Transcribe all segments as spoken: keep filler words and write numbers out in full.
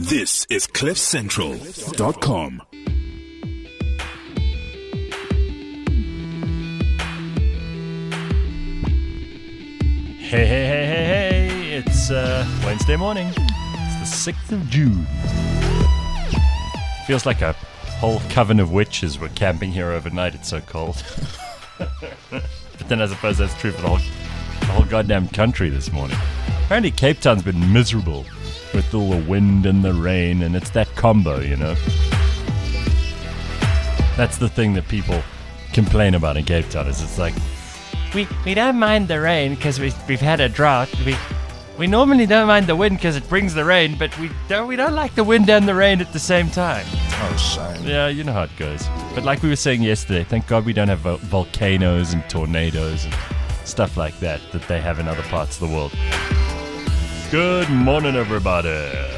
This is cliff central dot com. Hey, hey, hey, hey, hey, it's uh, Wednesday morning. It's the sixth of June. Feels like a whole coven of witches were camping here overnight. It's so cold. But then I suppose that's true for the whole, the whole goddamn country this morning. Apparently Cape Town's been miserable with all the wind and the rain, and it's that combo, you know. That's the thing that people complain about in Cape Town, is it's like, We we don't mind the rain because we we've had a drought. We we normally don't mind the wind because it brings the rain, but we don't we don't like the wind and the rain at the same time. Oh, shame. Yeah, you know how it goes. But like we were saying yesterday, thank God we don't have vol- volcanoes and tornadoes and stuff like that that they have in other parts of the world. Good morning, everybody.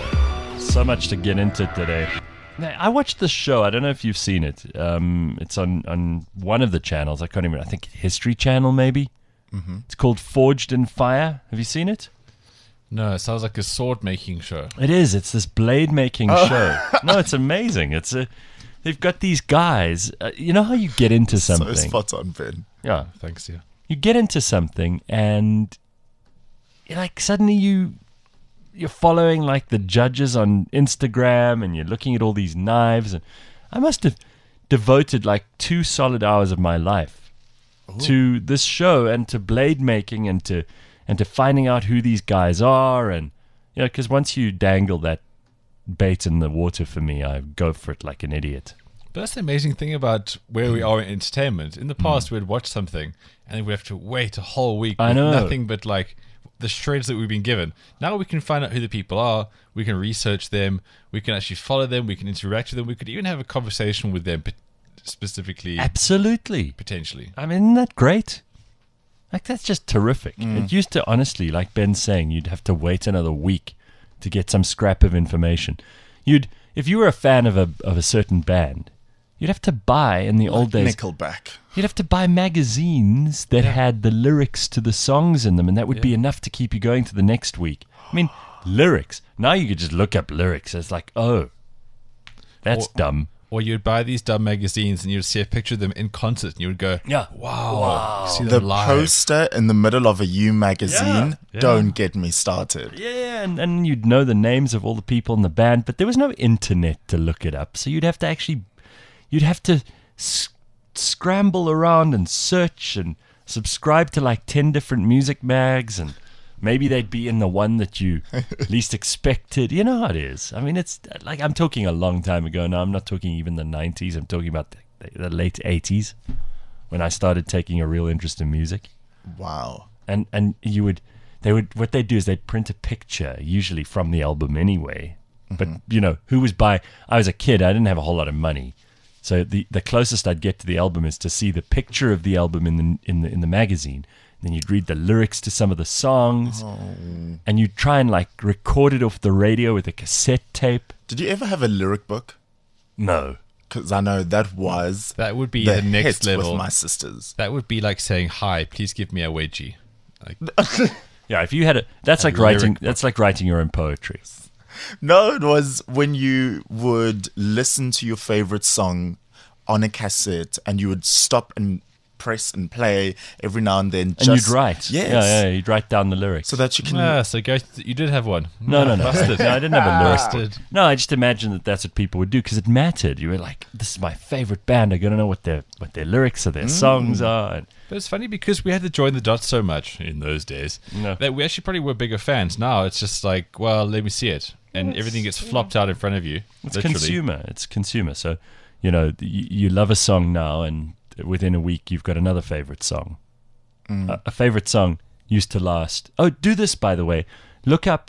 So much to get into today. Now, I watched the show. I don't know if you've seen it. Um, it's on, on one of the channels. I can't even. I think History Channel, maybe. Mm-hmm. It's called Forged in Fire. Have you seen it? No, it sounds like a sword-making show. It is. It's this blade-making oh. show. No, it's amazing. It's a. They've got these guys. Uh, you know how you get into something. So spot on, Ben. Yeah, thanks. Yeah. You get into something, and you're like suddenly you. You're following like the judges on Instagram, and you're looking at all these knives, and I must have devoted like two solid hours of my life Ooh. to this show and to blade making and to and to finding out who these guys are, and you know, because once you dangle that bait in the water for me, I go for it like an idiot. But that's the amazing thing about where we are in entertainment. In the past, mm. we'd watch something and then we'd have to wait a whole week with I know. nothing but like the shreds that we've been given. Now we can find out who the people are, we can research them, we can actually follow them, we can interact with them, we could even have a conversation with them specifically. Absolutely. Potentially. I mean, isn't that great? Like, that's just terrific. Mm. It used to, honestly, like Ben's saying, you'd have to wait another week to get some scrap of information. You'd, if you were a fan of a of a certain band, you'd have to buy, in the like old days, Nickelback. You'd have to buy magazines that yeah. had the lyrics to the songs in them, and that would yeah. be enough to keep you going to the next week. I mean, lyrics. Now you could just look up lyrics. It's like, oh, that's or, dumb. Or you'd buy these dumb magazines, and you'd see a picture of them in concert, and you would go, yeah, wow. wow. See the them live. Poster in the middle of a U magazine, yeah. Yeah. don't get me started. Yeah, and, and you'd know the names of all the people in the band, but there was no internet to look it up, so you'd have to actually, you'd have to s- scramble around and search and subscribe to like ten different music mags, and maybe they'd be in the one that you least expected. You know how it is. I mean, it's like, I'm talking a long time ago now. I'm not talking even the nineties. I'm talking about the, the late eighties when I started taking a real interest in music. Wow. And and you would, they would, what they'd do is they'd print a picture, usually from the album anyway. Mm-hmm. But, you know, who was buying, I was a kid, I didn't have a whole lot of money. So the, the closest I'd get to the album is to see the picture of the album in the in the in the magazine. Then you'd read the lyrics to some of the songs, oh. and you'd try and like record it off the radio with a cassette tape. Did you ever have a lyric book? No, because I know that was that would be the, the next hit level with my sisters. That would be like saying, "Hi, please give me a wedgie." Like, yeah, if you had a, that's a like writing. book. That's like writing your own poetry. No, it was when you would listen to your favorite song on a cassette, and you would stop and press and play every now and then. And just, you'd write. Yes. Yeah, yeah, you'd write down the lyrics. So that you can... Ah, so go, you did have one. No, no, no. Busted. No, I didn't have a lyric. Busted. No, I just imagined that that's what people would do because it mattered. You were like, this is my favorite band. I got to know what their what their lyrics of their mm. songs are. And but it's funny because we had to join the dots so much in those days no. that we actually probably were bigger fans. Now it's just like, well, let me see it. And it's, everything gets flopped out in front of you. It's literally. consumer. It's consumer. So, you know, you, you love a song now, and within a week you've got another favorite song. Mm. A, a favorite song used to last. Oh, do this, by the way. Look up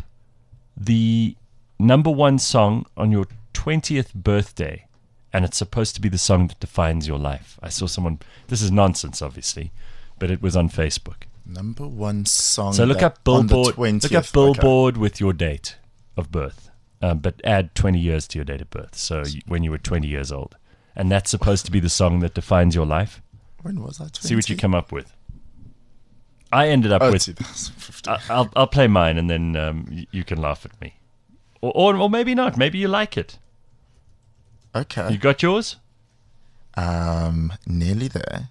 the number one song on your twentieth birthday, and it's supposed to be the song that defines your life. I saw someone, this is nonsense, obviously, but it was on Facebook. Number one song. So look up Billboard. Look up Billboard okay. with your date of birth, um, but add twenty years to your date of birth. So you, when you were twenty years old, and that's supposed to be the song that defines your life. When was I? twenty? See what you come up with. I ended up oh, with. twenty fifteen. I'll I'll play mine, and then um, you can laugh at me. or, or or maybe not. Maybe you like it. Okay. You got yours? Um, nearly there.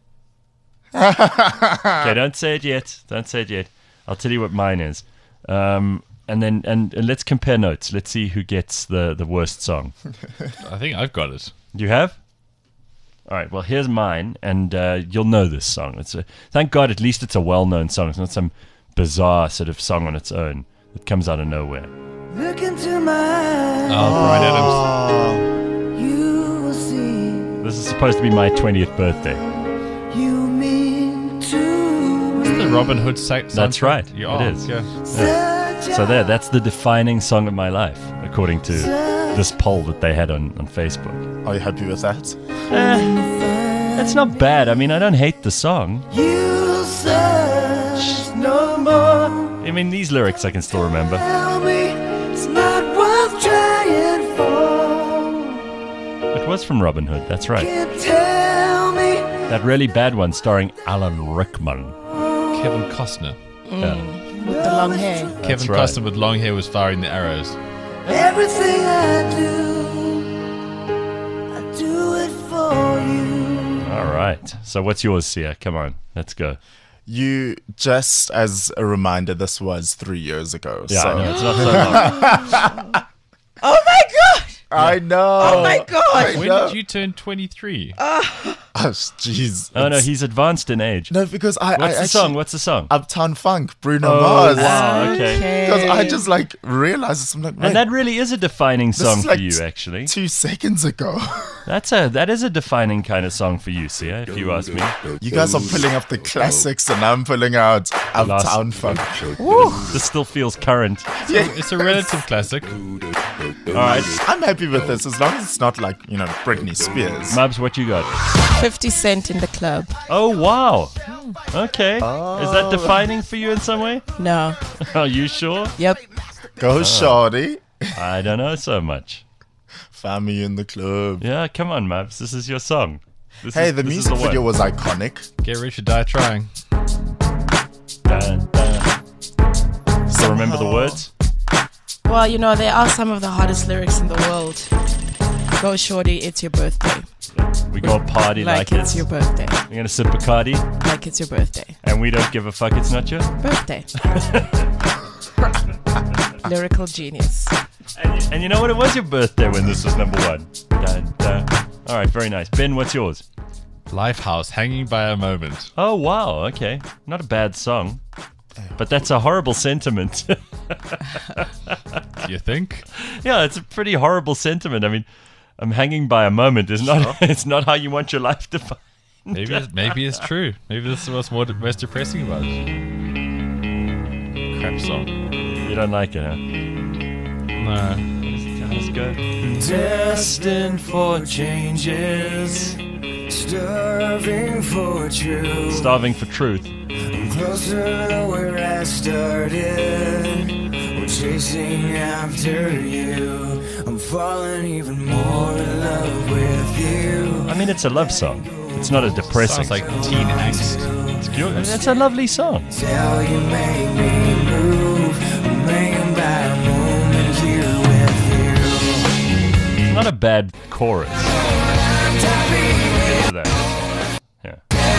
Okay, don't say it yet. Don't say it yet. I'll tell you what mine is. Um, and then and, and let's compare notes. Let's see who gets the, the worst song. I think I've got it. You have? All right. Well, here's mine, and uh, you'll know this song. It's a, thank God, at least it's a well-known song. It's not some bizarre sort of song on its own that comes out of nowhere. Look into my Oh, Brian Adams. Oh, you will see This is supposed to be my twentieth birthday. you mean to Is it the Robin Hood sa- That's soundtrack? right. Yeah, It oh, is. yeah. such So there, that's the defining song of my life, according to this poll that they had on, on Facebook. are you happy with that? Eh, it's not bad. I mean, I don't hate the song. you search no more. I mean, these lyrics I can still remember. Tell me it's not worth trying for. It was from Robin Hood, that's right. Can't tell me That really bad one starring Alan Rickman. Kevin Costner. Yeah. With the long hair. Kevin right. Costner with long hair was firing the arrows. everything I do. I do it for you. All right. So what's yours, Sia? Come on, let's go. You, just as a reminder, this was three years ago. Yeah, so. I know, it's not so long. Oh my god! I know. Oh my god! I When know. did you turn twenty-three? Oh, jeez. Oh, no, It's- he's advanced in age. No, because I. What's I the actually, song? What's the song? Uptown Funk, Bruno Oh, Mars. wow, okay. Because I just like realized this. I'm like, wait, And that really is a defining this song is like for you, t- actually. two seconds ago. That's a that is a defining kind of song for you, Sia, if you ask me. You guys are pulling up the classics, and I'm pulling out Uptown Funk. This still feels current. It's a relative classic. All right, I'm happy with this as long as it's not like, you know, Britney Spears. Mubs, what you got? fifty Cent in the club. Oh, wow. Okay. Is that defining for you in some way? No. Are you sure? Yep. Go, shorty. I don't know so much. Family in the club. Yeah, come on, Mubs. This is your song. This Hey, is, the this is music one. video was iconic. Get rich or die trying. Dun, dun. Still remember the words? Well, you know, there are some of the hardest lyrics in the world. Go shorty, it's your birthday. We go party like, Like it's your birthday. We're gonna sip Bacardi, Like it's your birthday. and we don't give a fuck. It's not your. Birthday. Lyrical genius. And, you- and you know what? It was your birthday when this was number one. Dun, dun. All right, very nice. Ben, what's yours? Lifehouse, hanging by a moment. Oh wow, okay, not a bad song, but that's a horrible sentiment. You think? Yeah, it's a pretty horrible sentiment. I mean, I'm hanging by a moment. It's not. It's not how you want your life to find. Maybe it's, maybe it's true. Maybe this is what's more most depressing about it. Crap song. You don't like it, huh? No. Let's go. Destined for changes, starving for truth. Starving for truth. Closer to where I started. We're chasing after you. I'm falling even more in love with you. I mean, it's a love song. It's not a depressing. Sounds like teen angst. It's a lovely song. Tell you make me move. I'm hanging by a moment here with you. It's not a bad chorus. Get to that. Yeah.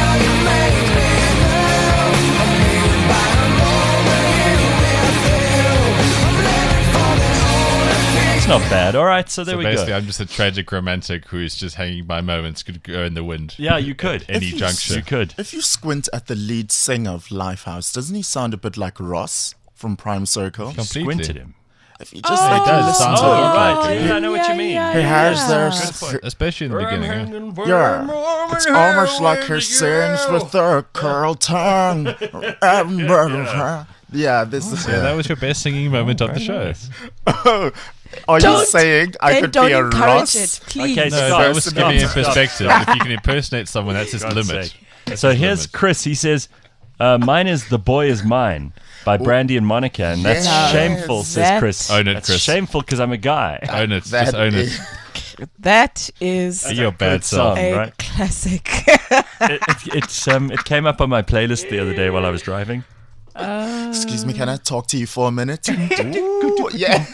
It's not bad. All right, so there So we basically, go. I'm just a tragic romantic who's just hanging by moments, could go in the wind. Yeah, you could. Any If you- juncture. You could. If you squint at the lead singer of Lifehouse, doesn't he sound a bit like Ross from Prime Circle? Completely. Squinted him. If you just Oh, like it does. listen Sounds to like it, you right. like it. Yeah, I know what you mean. he has yeah. their, Especially in the beginning. Yeah. yeah, it's almost like he sings with a curl tongue. Yeah, this is. Yeah, that was your best singing moment of the show. Are you Don't- saying I Then could don't be a encourage Ross? it, please. Okay, No, Stop, that was stop, giving you stop. perspective. If you can impersonate someone, that's his God's limit. sake. That's So his here's limit. Chris. He says, uh, "Mine is The Boy Is Mine" by Brandy and Monica, and that's Yes. shameful, says That- Chris. Own it, That's Chris. shameful because I'm a guy. Own it. That Just own it. is- That is Be your bad good song. self. a right. classic. it, it, it's um, it came up on my playlist the other day while I was driving. Excuse me, can I talk to you for a minute? Ooh, yeah.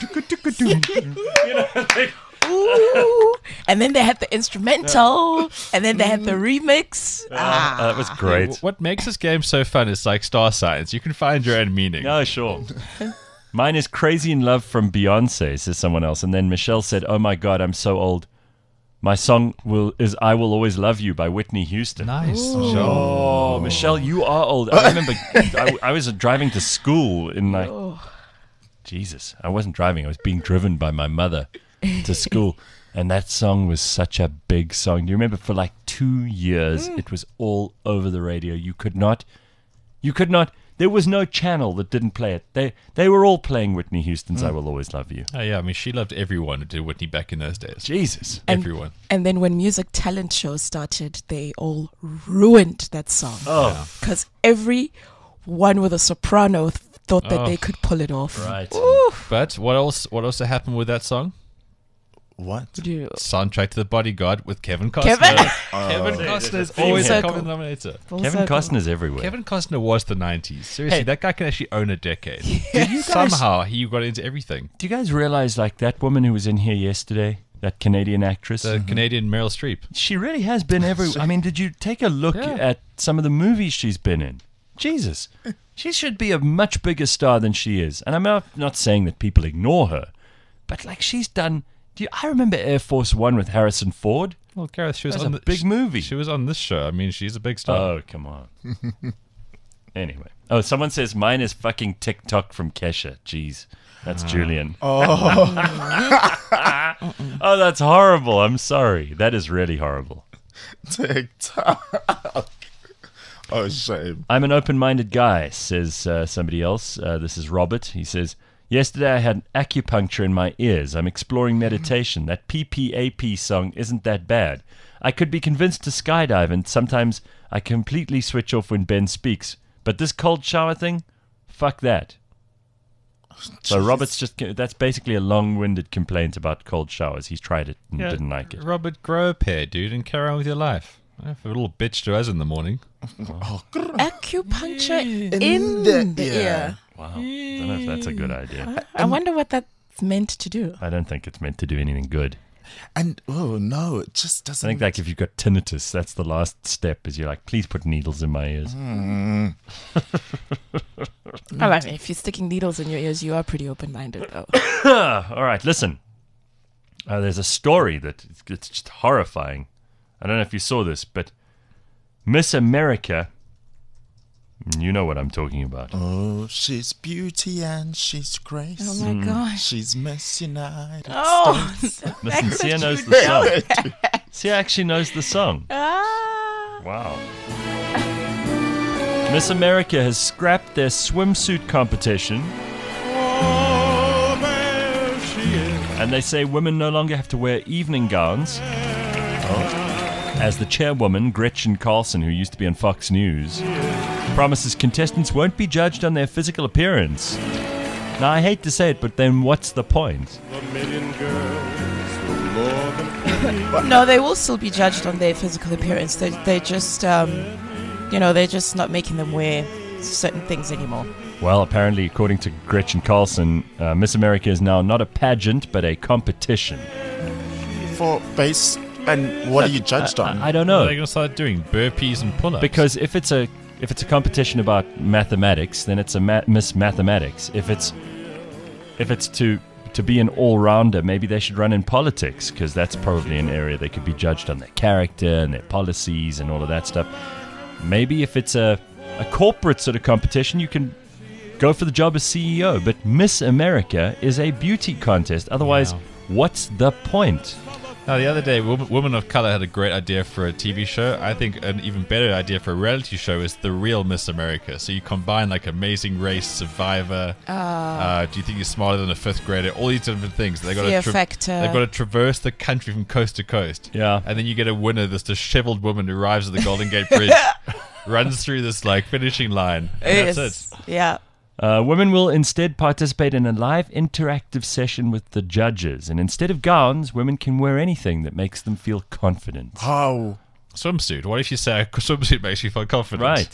Ooh. And then they had the instrumental, and then they had the remix. Ah. Uh, that was great. What makes this game so fun is like star signs. You can find your own meaning. No, sure. Mine is Crazy in Love from Beyonce, says someone else. And then Michelle said, oh my God, I'm so old. My song will is I Will Always Love You by Whitney Houston. Nice. Oh, Michelle, you are old. I remember I, I was driving to school in like... Jesus, I wasn't driving. I was being driven by my mother to school. And that song was such a big song. Do you remember for like two years, it was all over the radio. You could not... You could not... There was no channel that didn't play it. They they were all playing Whitney Houston's I Will Always Love You. Oh, yeah. I mean, she loved everyone who did Whitney back in those days. Jesus. And- Everyone. And then when music talent shows started, they all ruined that song. Oh, Because every one with a soprano th- thought that Oh. they could pull it off. right. But what else? What also happened with that song? What? Dude, Soundtrack to The Bodyguard with Kevin Costner. Kevin! Kevin Costner is theme always a circle. common denominator. full Kevin circle. Costner's everywhere. Kevin Costner was the nineties. Seriously, Hey. that guy can actually own a decade. guys- Somehow he got into everything. Do you guys realize, like, that woman who was in here yesterday, that Canadian actress? The Canadian Meryl Streep. She really has been everywhere. I mean, did you take a look Yeah. at some of the movies she's been in? Jesus. She should be a much bigger star than she is. And I'm not, not saying that people ignore her, but, like, she's done... Do you, I remember Air Force One with Harrison Ford. Well, Gareth, she was That's on a the, big she- movie. She was on this show. I mean, she's a big star. Oh, come on. Anyway. Oh, someone says mine is fucking TikTok from Kesha. Jeez. That's Julian. Oh. Oh, that's horrible. I'm sorry. That is really horrible. TikTok. Oh, shame. I'm an open-minded guy, says uh, somebody else. Uh, this is Robert. He says, yesterday I had acupuncture in my ears. I'm exploring meditation. That P P A P song isn't that bad. I could be convinced to skydive, and sometimes I completely switch off when Ben speaks. But this cold shower thing? Fuck that. So Robert's just, that's basically a long-winded complaint about cold showers. He's tried it and Yeah, didn't like it. Robert, grow a pair, dude, and carry on with your life. If a little bitch to us in the morning. Acupuncture in, In the, the ear. ear. Wow. I don't know if that's a good idea. I wonder what that's meant to do. I don't think it's meant to do anything good. And, oh, no, it just doesn't... I think like if you've got tinnitus, that's the last step. Is you're like, please put needles in my ears. Oh, I mean, if you're sticking needles in your ears, you are pretty open-minded, though. All right, listen. Uh, there's a story that it's, it's just horrifying. I don't know if you saw this, but Miss America. You know what I'm talking about. Oh, she's beauty and she's grace. Oh my gosh. She's Miss United Oh, States. Listen, Sia knows the song. Sia actually knows the song. ah. Wow. Miss America has scrapped their swimsuit competition. And they say women no longer have to wear evening gowns. As the chairwoman, Gretchen Carlson, who used to be on Fox News, promises contestants won't be judged on their physical appearance. Now, I hate to say it, but then what's the point? No, they will still be judged on their physical appearance. They, they just, um, you know, they're just not making them wear certain things anymore. Well, apparently, according to Gretchen Carlson, uh, Miss America is now not a pageant, but a competition. For base... And what are you judged on? I, I don't Are know. they going to start doing burpees and pull-ups? Because if it's a if it's a competition about mathematics, then it's a ma- Miss Mathematics. If it's if it's to to be an all-rounder, maybe they should run in politics, because that's probably an area they could be judged on their character and their policies and all of that stuff. Maybe if it's a a corporate sort of competition, you can go for the job as C E O. But Miss America is a beauty contest. Otherwise, Yeah. what's the point? Now, the other day, Woman, Woman of Color had a great idea for a T V show. I think an even better idea for a reality show is The Real Miss America. So you combine like Amazing Race, Survivor. Uh, do you think you're smarter than a fifth grader? All these different things. They got Fear to factor. They've got to traverse the country from coast to coast. Yeah. And then you get a winner, this disheveled woman who arrives at the Golden Gate Bridge, runs through this like finishing line, and that's Yes. it. Yeah. Uh, women will instead participate in a live interactive session with the judges. And instead of gowns, women can wear anything that makes them feel confident. How? Swimsuit. What if you say a swimsuit makes you feel confident? Right.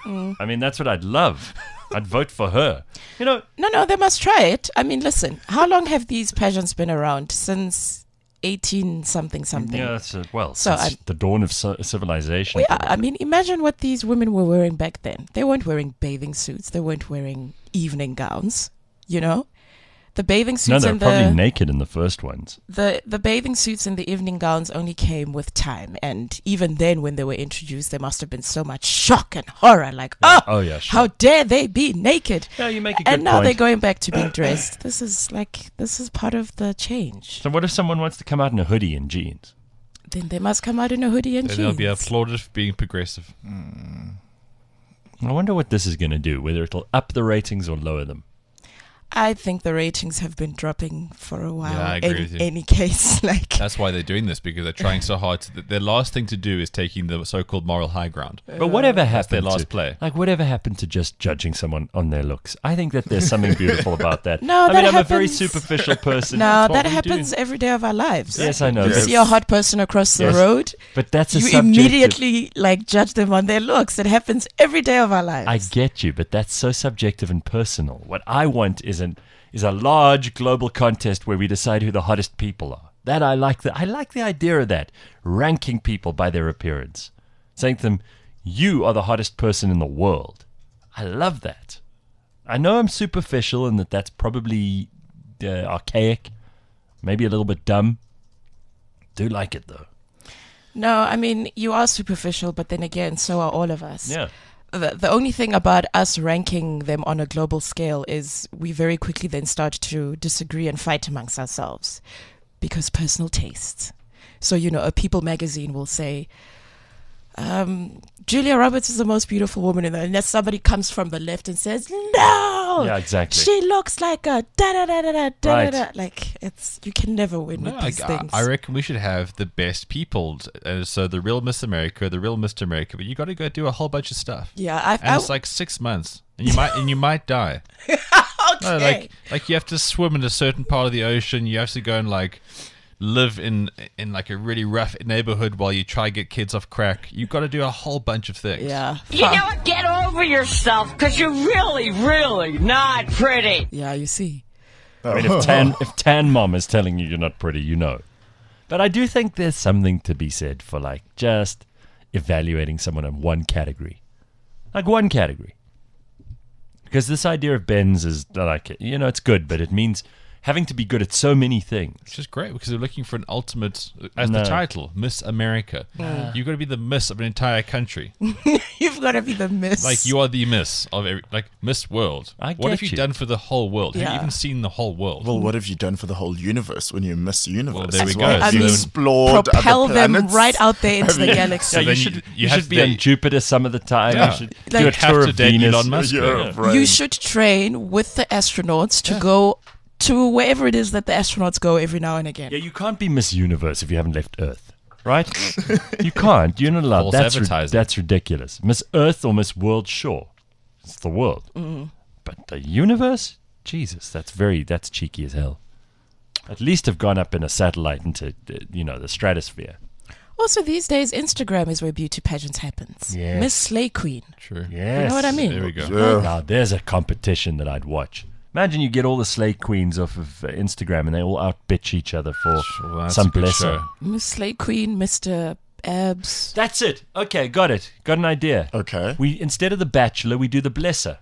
I mean, that's what I'd love. I'd vote for her. You know, No, no, they must try it. I mean, listen, how long have these pageants been around? Since eighteen something something. yeah, that's a, well, So since I- the dawn of ci- civilization. Yeah, I mean, imagine what these women were wearing back then. They weren't wearing bathing suits. They weren't wearing evening gowns. You know, the bathing No, suits they're and probably the, naked in the first ones. the the bathing suits and the evening gowns only came with time. And even then, when they were introduced, there must have been so much shock and horror. Like, oh, Oh, yeah, sure. how dare they be naked? Yeah, you make a good And now point. they're going back to being dressed. This is like this is part of the change. So what if someone wants to come out in a hoodie and jeans? Then they must come out in a hoodie and Then they'll jeans. be applauded for being progressive. I wonder what this is going to do, whether it'll up the ratings or lower them. I think the ratings have been dropping for a while. Yeah, I agree in with you. any case, like That's why they're doing this, because they're trying so hard. To, their last thing to do is taking the so-called moral high ground. But whatever happened their last to, play. Like whatever happened to just judging someone on their looks? I think that there's something beautiful about that. No, I mean, that I'm a very happens- superficial person. no, That's what that we do. happens every day of our lives. Yes, I know. You but- see a hot person across the Yes. road, But that's a you subjective- immediately like judge them on their looks. It happens every day of our lives. I get you, but that's so subjective and personal. What I want is an is a large global contest where we decide who the hottest people are. That I like. The I like the idea of that, ranking people by their appearance, saying to them, "You are the hottest person in the world." I love that. I know I'm superficial and that that's probably uh, archaic, maybe a little bit dumb. Do like it though. no, I mean you are superficial, but then again, so are all of us. Yeah. The, the only thing about us ranking them on a global scale is we very quickly then start to disagree and fight amongst ourselves because personal tastes. So, you know, a People magazine will say, um, Julia Roberts is the most beautiful woman in the world. Unless somebody comes from the left and says, no! Yeah, exactly. She looks like a da da da da da da Right. da. Like, it's, you can never win No, with I, these things. I reckon we should have the best people. Uh, so the real Miss America, the real Mister America, but you got to go do a whole bunch of stuff. yeah, I, And I, it's like six months, and you might and you might die. okay. No, like like you have to swim in a certain part of the ocean. You have to go and like live in in like a really rough neighborhood while you try get kids off crack. You've got to do a whole bunch of things. yeah. You know what? Get over yourself, because you're really, really not pretty. Yeah, you see. I mean, if Tan, if Tan Mom is telling you you're not pretty, you know. But I do think there's something to be said for, like, just evaluating someone in one category. Like, one category. Because this idea of Ben's is, like, you know, it's good, but it means having to be good at so many things. Which is great because they're looking for an ultimate, as No. the title, Miss America. You've got to be the Miss of an entire country. You've got to be the miss. Like you are the Miss of every, like Miss World. I what have get you, you. done for the whole world? Have Yeah. you even seen the whole world? Well, what have you done for the whole universe when you Miss Universe? Well, there we as go. well? I Have you mean, explored propel other them planets? right out there into the mean- galaxy. Yeah, then you you- should, you you have should be to- on Jupiter some of the time. Yeah. You should Like- do a You have tour to of date Venus. Elon Musk. Yeah, Yeah. right. You should train with the astronauts to go to wherever it is that the astronauts go every now and again. Yeah, you can't be Miss Universe if you haven't left Earth, right? You can't. You're not allowed. False That's ri- advertising. that's ridiculous. Miss Earth or Miss World, sure, it's the world. But the universe, Jesus, that's very that's cheeky as hell. At least have gone up in a satellite into uh, you know the stratosphere. Also, these days, Instagram is where beauty pageants happens. Yes. Miss Slay Queen. True. Yes, You know what I mean? There we go. Yeah. Now there's a competition that I'd watch. Imagine you get all the slay queens off of uh, Instagram and they all out bitch each other for Well, that's some a good blesser. show. Miss Slay Queen, Mister Abs. That's it. Okay, got it. Got an idea. Okay. We instead of the bachelor, we do the blesser.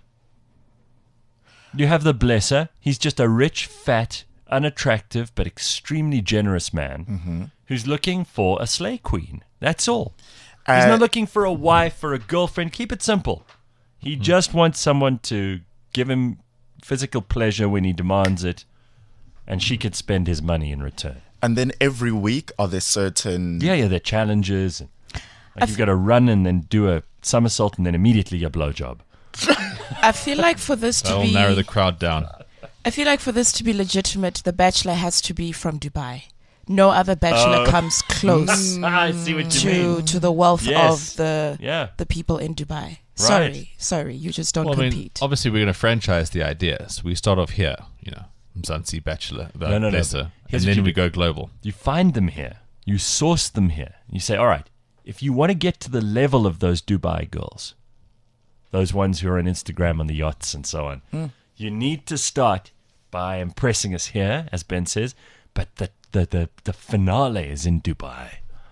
You have the blesser. He's just a rich, fat, unattractive, but extremely generous man who's looking for a slay queen. That's all. He's Uh, not looking for a wife or a girlfriend. Keep it simple. He just wants someone to give him physical pleasure when he demands it, and she could spend his money in return. And then every week, are there certain? Yeah, yeah, they're challenges. And, like you've got to run and then do a somersault and then immediately a blowjob. I feel like for this to That'll be, narrow the crowd down. I feel like for this to be legitimate, the bachelor has to be from Dubai. No other bachelor comes close I see what to to the wealth Yes. of the Yeah. the people in Dubai. Right. Sorry, sorry, you just don't Well, I mean, compete. obviously we're going to franchise the idea. So we start off here, you know, Mzansi Bachelor, No, no, no. Lesser, and Here's what then you we do. go global. You find them here. You source them here. You say, all right, if you want to get to the level of those Dubai girls, those ones who are on Instagram on the yachts and so on. Mm. You need to start by impressing us here, as Ben says, but the the, the, the finale is in Dubai.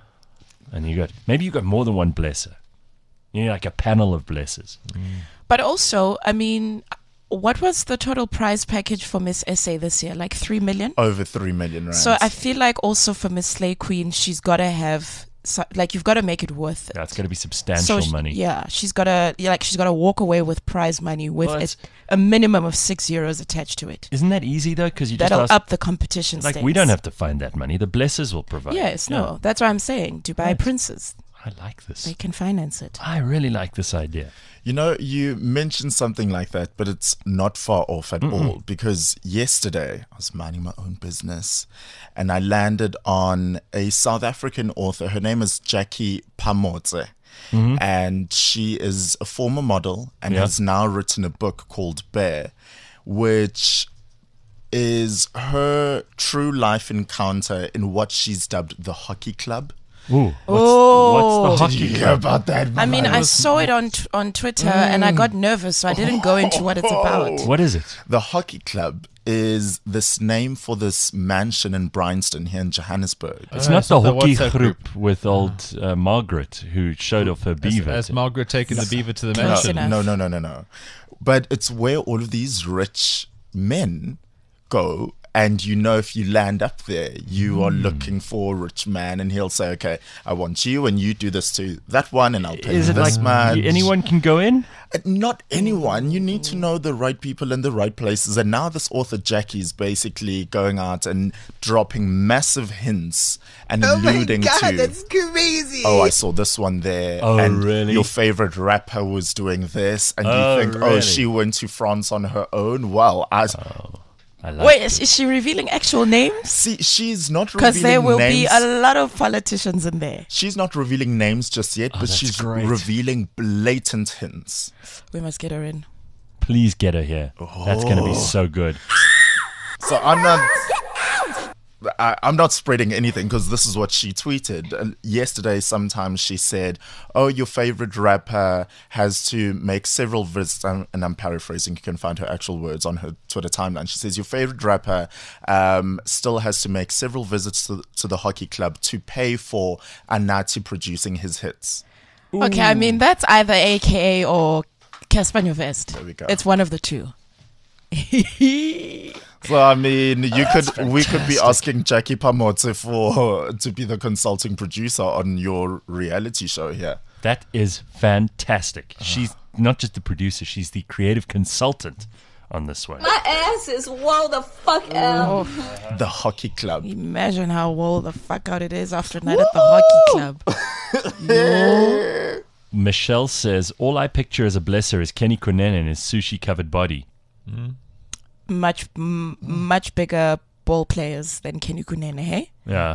And you got maybe you got more than one blesser. You need like a panel of blessers. But also, I mean, what was the total prize package for Miss S A this year? Like three million? Over three million rands. So I feel like also for Miss Slay Queen, she's got to have, so, like, you've got to make it worth it. Yeah, it's going to be substantial sh- money. Yeah, she's got to, yeah, like, she's got to walk away with prize money with Well, a, it's- a minimum of six euros attached to it. Isn't that easy though? Because you just That'll ask, up the competition like stakes. we don't have to find that money. The blessers will provide. Yes, Yeah. no, that's what I'm saying. Dubai Right. princes, I like this. they can finance it. I really like this idea. You know, you mentioned something like that, but it's not far off at all. Because yesterday I was minding my own business and I landed on a South African author. Her name is Jackie Pamotse. And she is a former model and Yeah. has now written a book called Bear, which is her true life encounter in what she's dubbed the hockey club. Ooh, what's, Oh. what's the hockey club? about that? I mean, I saw it on t- on Twitter and I got nervous, so I didn't go into what it's about. What is it? The hockey club is this name for this mansion in Bryanston here in Johannesburg. It's Uh, not it's the not the hockey WhatsApp group group. with old uh, Margaret who showed off her Has, beaver. has Margaret taken the beaver to the Close mansion? enough. No, no, no, no, no. But it's where all of these rich men go. And you know, if you land up there, you are looking for a rich man, and he'll say, "Okay, I want you, and you do this to that one, and I'll pay is you it this like much." y- anyone can go in? Uh, Not anyone. You need to know the right people in the right places. And now this author Jackie is basically going out and dropping massive hints and alluding to. crazy. Oh, I saw this one there. Oh, and really? Your favorite rapper was doing this, and Oh, you think, really? oh, she went to France on her own. Well, I I like Wait, is, is she revealing actual names? see. She's not Because revealing there will names. be a lot of politicians in there. She's not revealing names just yet, but that's she's great. revealing blatant hints. We must get her in. Please get her here. That's going to be so good. So I'm not. I, I'm not spreading anything because this is what she tweeted. Uh, yesterday, sometime she said, "Oh, your favorite rapper has to make several visits," um, and I'm paraphrasing. You can find her actual words on her Twitter timeline. She says, "Your favorite rapper um, still has to make several visits to, to the hockey club to pay for Anati producing his hits." Okay, I mean, that's either A K A or Casper Nyovest. There we go. It's one of the two. So I mean, you could we could be asking Jackie Pamotse for to be the consulting producer on your reality show here. That is fantastic. She's not just the producer, she's the creative consultant on this one. My ass is whoa the fuck out. The hockey club. Imagine how woe the fuck out it is after a night at the hockey club. Michelle says, all I picture as a blesser is Kenny Kunene and his sushi-covered body. Much, m- much bigger ball players than Kenny Kunene, hey? Yeah.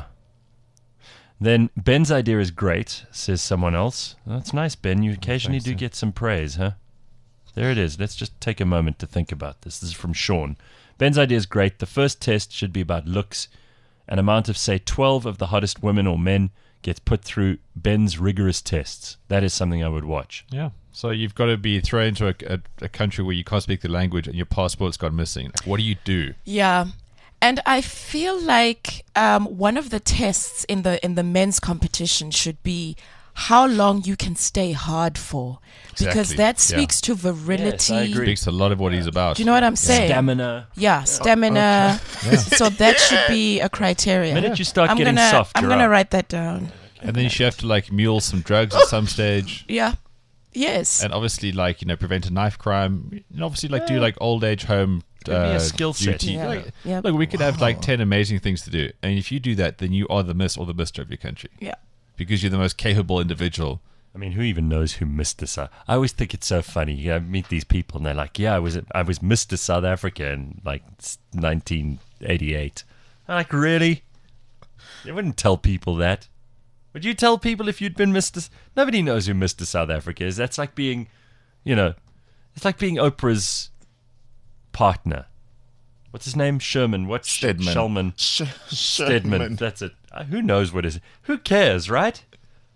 Then Ben's idea is great, says someone else. That's nice, Ben. You occasionally do get some praise, huh? There it is. Let's just take a moment to think about this. This is from Sean. Ben's idea is great. The first test should be about looks. An amount of, say, twelve of the hottest women or men gets put through Ben's rigorous tests. That is something I would watch. Yeah. So you've got to be thrown into a, a, a country where you can't speak the language and your passport's gone missing. Like, what do you do? Yeah. And I feel like um, one of the tests in the in the men's competition should be how long you can stay hard for, because Exactly, that yeah. speaks to virility. Yes, I agree. Speaks a lot of what he's about. Do you know what I'm saying? Stamina. Yeah, stamina. So that should be a criteria. The minute you start I'm getting gonna, soft, I'm you're gonna out. write that down. And then you should have to like mule some drugs at some stage. Yeah. Yes. And obviously, like, you know, prevent a knife crime. And obviously, like, do like old age home Could be a uh, skill set. duty. Yeah. Like, Yep. Look, we could have like ten amazing things to do, and if you do that, then you are the miss or the mister of your country Yeah. because you're the most capable individual. I mean, who even knows who Mister South? I always think it's so funny. You know, I meet these people and they're like, "Yeah, I was I was Mister South Africa in like nineteen eighty-eight." I'm like, really? You wouldn't tell people that. Would you tell people if you'd been Mister S- Nobody knows who Mister South Africa is. That's like being, you know, it's like being Oprah's partner. What's his name? Sherman. What's Sh- Stedman. Shulman? Sh- Stedman. Sherman. That's it. Uh, who knows what is? Who cares, right?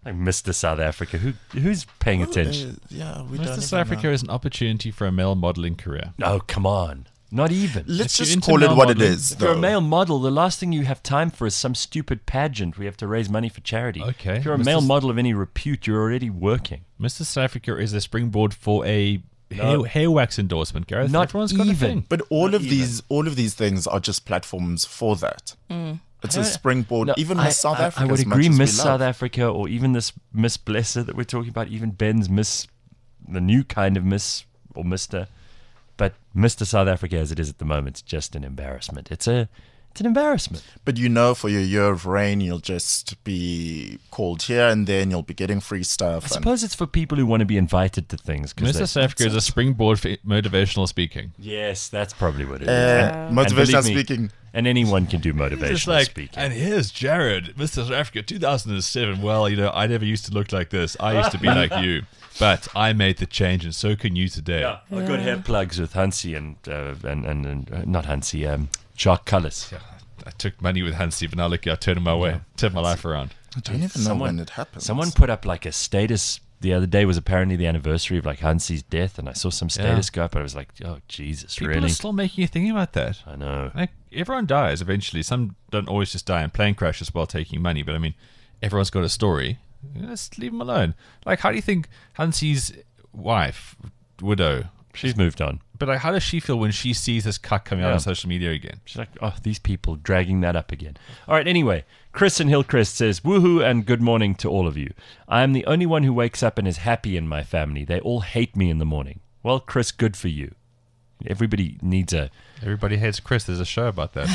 Like Mister South Africa. Who Who's paying attention? Uh, yeah, we Mister don't South even Africa know. is an opportunity for a male modeling career. Oh, come on. Not even. Let's If you're just into call it male what it modeling- is. If you're a though. male model, the last thing you have time for is some stupid pageant. We have to raise money for charity. Okay. If you're a Mister male S- model of any repute, you're already working. Mister South Africa is a springboard for a No. hair, hair wax endorsement, Gareth. Not Everyone's got a even. thing. But all Not of even. these, all of these things are just platforms for that. It's a springboard. No, even I, Miss South I- Africa. I would as much agree, as we Miss love. South Africa, or even this Miss Blesser that we're talking about, even Ben's Miss, the new kind of Miss or Mister But Mister South Africa, as it is at the moment, is just an embarrassment. It's a, it's an embarrassment. But you know, for your year of reign, you'll just be called here and then you'll be getting free I stuff. and- suppose it's for people who want to be invited to things. 'cause Mister they- South Africa is a springboard for motivational speaking. Yes, that's probably what it is. Uh, And- and motivational believe me, speaking. And anyone can do motivational It's like, speaking. and here's Jared, Mister South Africa, two thousand seven. Well, you know, I never used to look like this. I used to be like you, but I made the change, and so can you today. Yeah, I got hair plugs with Hansi and uh, and and, and uh, not Hansi, um, Jacques Cullis. I took money with Hansi, but now look, I turned my way, turned my life around. I don't even know Someone- when it happened. Someone put up like a status the other day. Was apparently the anniversary of like Hansi's death, and I saw some status go up, and I was like, oh Jesus, People really? are still making a thing about that. I know. Like, everyone dies eventually. Some don't always just die in plane crashes while taking money, but I mean, everyone's got a story. Let's leave them alone. Like, how do you think Hansi's wife, widow, She's moved on. but like, how does she feel when she sees this cuck coming out Yeah. on social media again? She's like, oh, these people dragging that up again. All right, anyway, Chris in Hillcrest says, woohoo and good morning to all of you. I am the only one who wakes up and is happy in my family. They all hate me in the morning. Well, Chris, good for you. Everybody needs a... Everybody hates Chris. There's a show about that.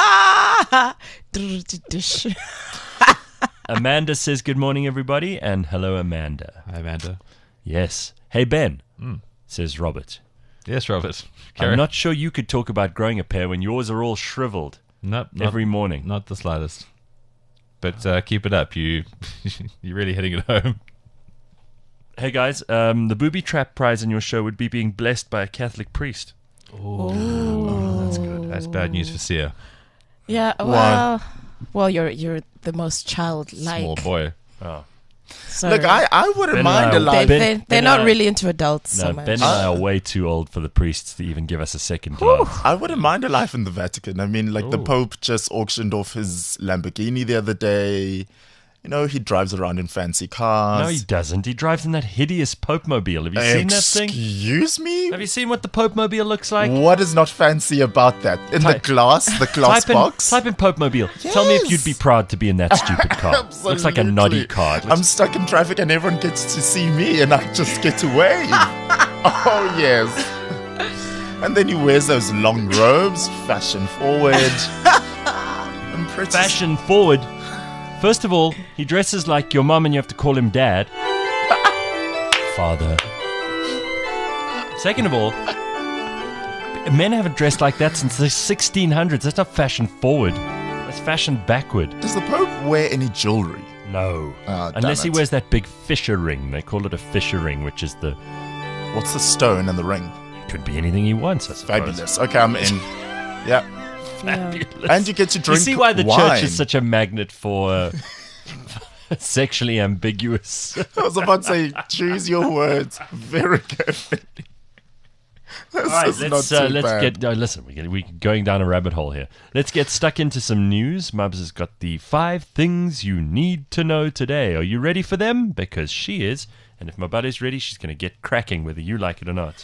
Amanda says, good morning, everybody, and hello, Amanda. Hi, Amanda. Yes. Hey, Ben, says Robert. Yes, Robert. I'm Carry- not sure you could talk about growing a pair when yours are all shriveled Nope, not, every morning. not the slightest. But uh, keep it up. You, you're really hitting it home. Hey, guys, um, the booby trap prize in your show would be being blessed by a Catholic priest. That's good. That's bad news for Sia. Yeah, well, well, you're you're the most childlike. Small boy. Oh. So Look, I, I wouldn't Ben and mind I- a they, life. Ben- they, Ben they're and not I- really into adults No, so much. Ben and I are way too old for the priests to even give us a second glance. I wouldn't mind a life in the Vatican. I mean, like the Ooh. Pope just auctioned off his Lamborghini the other day. You know, he drives around in fancy cars. No, he doesn't. He drives in that hideous Pope Mobile. Have you seen that thing? Excuse me? Have you seen what the Pope Mobile looks like? What is not fancy about that? In Type- the glass, the glass Type in, box? type in Pope Mobile. Tell me if you'd be proud to be in that stupid car. Looks like a noddy Absolutely. car. It I'm looks- stuck in traffic and everyone gets to see me and I just get to wave. Oh, yes. And then he wears those long robes, fashion forward. I'm pretty fashion forward. First of all, he dresses like your mum and you have to call him dad. Father. Second of all, men haven't dressed like that since the sixteen hundreds. That's not fashion forward. That's fashion backward. Does the Pope wear any jewelry? No. Ah, damn Unless he it. wears that big Fisher ring. They call it a Fisher ring, which is the... What's the stone and the ring? Could be anything he wants, I suppose. Fabulous. Okay, I'm in. Yeah. Fabulous. And you get to drink You see why the wine. church is such a magnet for uh, sexually ambiguous. I was about to say, choose your words very carefully. This All right, is let's not uh, too let's bad. get uh, listen. We get, we're going down a rabbit hole here. Let's get stuck into some news. Mubs has got the five things you need to know today. Are you ready for them? Because she is. And if my buddy's ready, she's going to get cracking, whether you like it or not.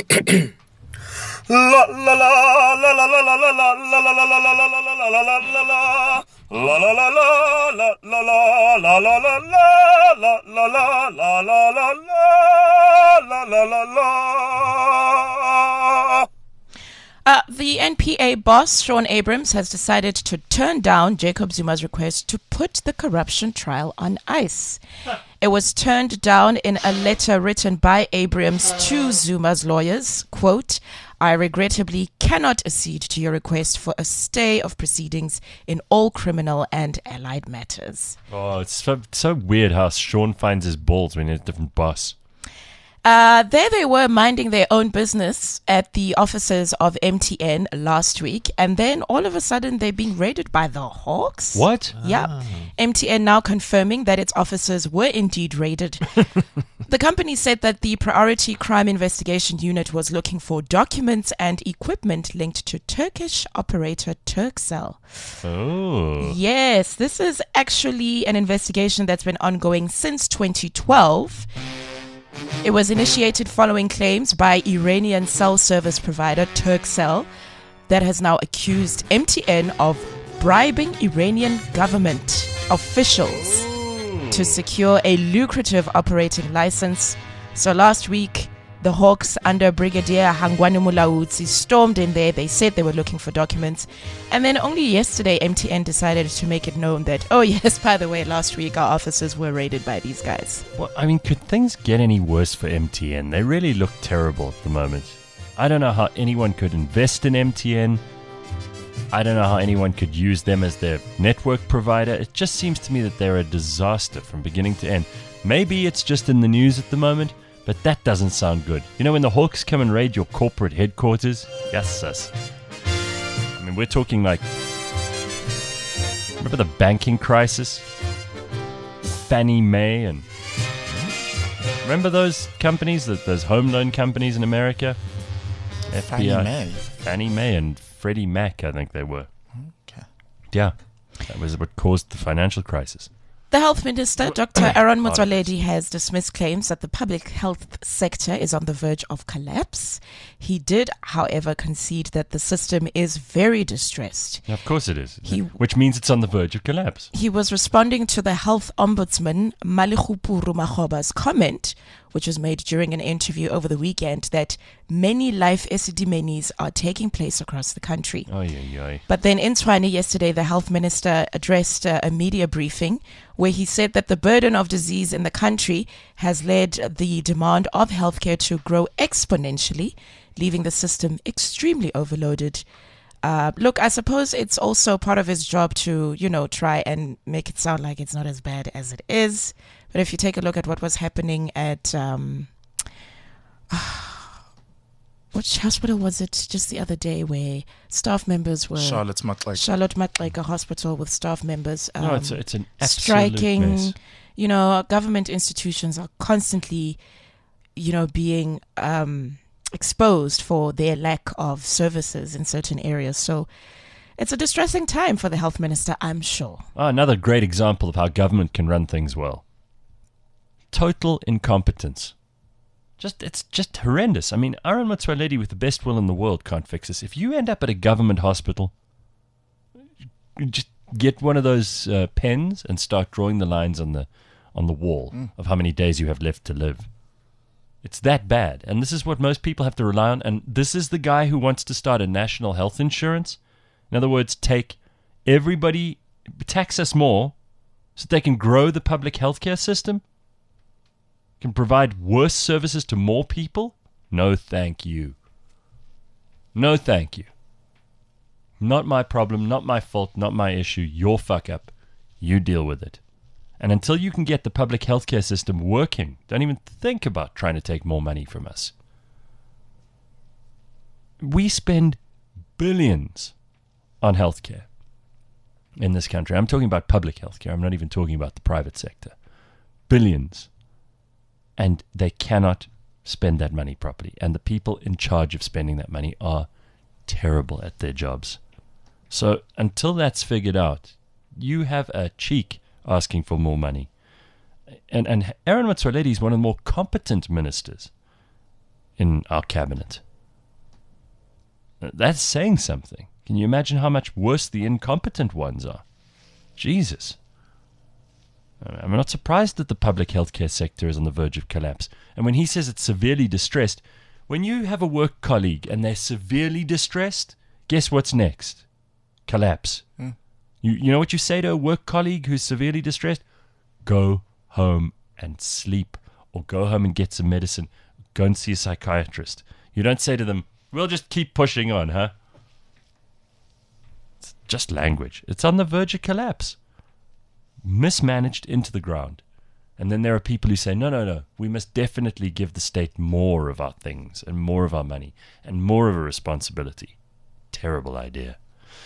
Uh, the N P A boss, Sean Abrams, has decided to turn down Jacob Zuma's request to put the corruption trial on ice. It was turned down in a letter written by Abrams to Zuma's lawyers. Quote, I regrettably cannot accede to your request for a stay of proceedings in all criminal and allied matters. Oh, it's so, so weird how Sean finds his balls when he has a different boss. Uh, there they were minding their own business at the offices of M T N last week, and then all of a sudden they're being raided by the Hawks. What? Yeah. M T N now confirming that its offices were indeed raided. The company said that the Priority Crime Investigation Unit was looking for documents and equipment linked to Turkish operator Turkcell. Oh. Yes, this is actually an investigation that's been ongoing since twenty twelve. It was initiated following claims by Iranian cell service provider Turkcell that has now accused M T N of bribing Iranian government officials to secure a lucrative operating license. So last week, the Hawks under Brigadier Hangwani Mulaudzi stormed in there. They said they were looking for documents. And then only yesterday, M T N decided to make it known that, oh yes, by the way, last week our offices were raided by these guys. Well, I mean, could things get any worse for M T N? They really look terrible at the moment. I don't know how anyone could invest in M T N. I don't know how anyone could use them as their network provider. It just seems to me that they're a disaster from beginning to end. Maybe it's just in the news at the moment, but that doesn't sound good. You know, when the Hawks come and raid your corporate headquarters? Yes, sus. I mean, we're talking like... Remember the banking crisis? Fannie Mae and... Remember those companies, that those home loan companies in America? Fannie Mae. Fannie Mae and Freddie Mac, I think they were. Okay. Yeah, that was what caused the financial crisis. The Health Minister, Doctor Aaron Motsoaledi, has dismissed claims that the public health sector is on the verge of collapse. He did, however, concede that the system is very distressed. Of course it is, He- which means it's on the verge of collapse. He was responding to the health ombudsman, Malihupuru Makgoba's comment, which was made during an interview over the weekend, that many life esidimenies are taking place across the country. Oh, yeah, yeah. But then in Tshwane yesterday, the health minister addressed uh, a media briefing where he said that the burden of disease in the country has led the demand of healthcare to grow exponentially, leaving the system extremely overloaded. Uh, look, I suppose it's also part of his job to, you know, try and make it sound like it's not as bad as it is. But if you take a look at what was happening at... Um, which hospital was it just the other day where staff members were... Charlotte Matlake. Charlotte Matlake Hospital with staff members um, No, it's, a, it's an absolute striking. mess. You know, government institutions are constantly, you know, being um, exposed for their lack of services in certain areas. So it's a distressing time for the health minister, I'm sure. Oh, another great example of how government can run things well. Total incompetence. Just It's just horrendous. I mean, Aaron Motsoaledi, with the best will in the world, can't fix this. If you end up at a government hospital, just get one of those uh, pens and start drawing the lines on the on the wall mm. of how many days you have left to live. It's that bad. And this is what most people have to rely on. And this is the guy who wants to start a national health insurance. In other words, take everybody, tax us more so they can grow the public healthcare system, can provide worse services to more people. No, thank you. No, thank you. Not my problem, not my fault, not my issue. Your fuck up. You deal with it. And until you can get the public healthcare system working, don't even think about trying to take more money from us. We spend billions on healthcare in this country. I'm talking about public healthcare. I'm not even talking about the private sector. Billions. And they cannot spend that money properly. And the people in charge of spending that money are terrible at their jobs. So until that's figured out, you have a cheek asking for more money. And and Aaron Motsoaledi is one of the more competent ministers in our cabinet. That's saying something. Can you imagine how much worse the incompetent ones are? Jesus. I'm not surprised that the public healthcare sector is on the verge of collapse. And when he says it's severely distressed, when you have a work colleague and they're severely distressed, guess what's next? Collapse. Hmm. You you know what you say to a work colleague who's severely distressed? Go home and sleep, or go home and get some medicine. Go and see a psychiatrist. You don't say to them, we'll just keep pushing on, huh? It's just language. It's on the verge of collapse. Mismanaged into the ground. And then there are people who say, no, no, no, we must definitely give the state more of our things and more of our money and more of a responsibility. Terrible idea.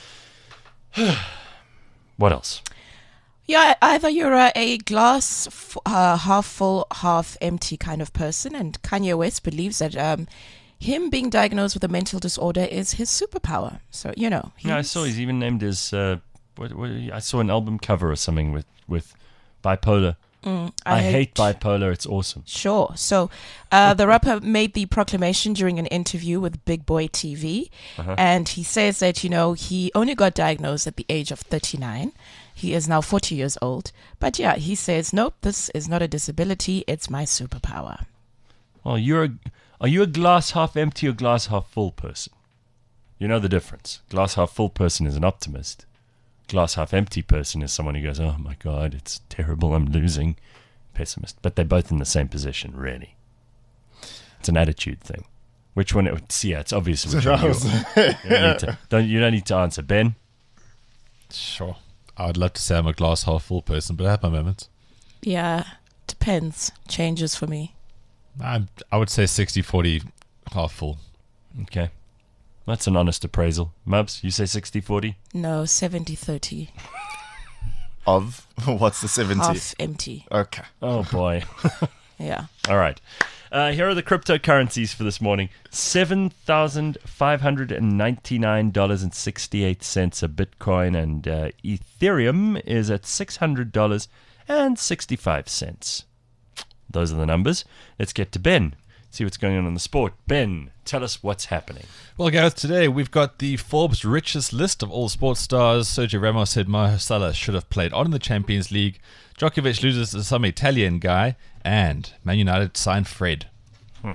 What else? Yeah, either you're a, a glass f- uh, half full, half empty kind of person, and Kanye West believes that um, him being diagnosed with a mental disorder is his superpower. So, you know. Yeah, I saw he's even named his, uh, what, what, I saw an album cover or something with, with bipolar. Mm, I, I hate, hate bipolar. It's awesome. Sure. So uh, the rapper made the proclamation during an interview with Big Boy T V. Uh-huh. And he says that, you know, he only got diagnosed at the age of thirty-nine. He is now forty years old. But yeah, he says, nope, this is not a disability. It's my superpower. Well, you're a, are you a glass half empty or glass half full person? You know the difference. Glass half full person is an optimist. Glass half empty person is someone who goes, oh my God, it's terrible, I'm losing. Pessimist. But they're both in the same position, really. It's an attitude thing. Which one? It, see, yeah, it's obvious which one you, you, don't need to, don't, you don't need to answer. Ben? Sure. I'd love to say I'm a glass half full person, but I have my moments. Yeah, depends. Changes for me. I'm, I would say sixty forty half full. Okay. That's an honest appraisal. Mubs, you say sixty forty? No, seventy thirty. Of? What's the seventy? Half empty. Okay. Oh, boy. Yeah. All right. Uh, here are the cryptocurrencies for this morning. seven thousand five hundred ninety-nine dollars and sixty-eight cents a Bitcoin, and uh, Ethereum is at six hundred dollars and sixty-five cents. Those are the numbers. Let's get to Ben. See what's going on in the sport. Ben, tell us what's happening. Well, Gareth, today we've got the Forbes richest list of all sports stars. Sergio Ramos said Mo Salah should have played on in the Champions League. Djokovic loses to some Italian guy. And Man United signed Fred. Hmm.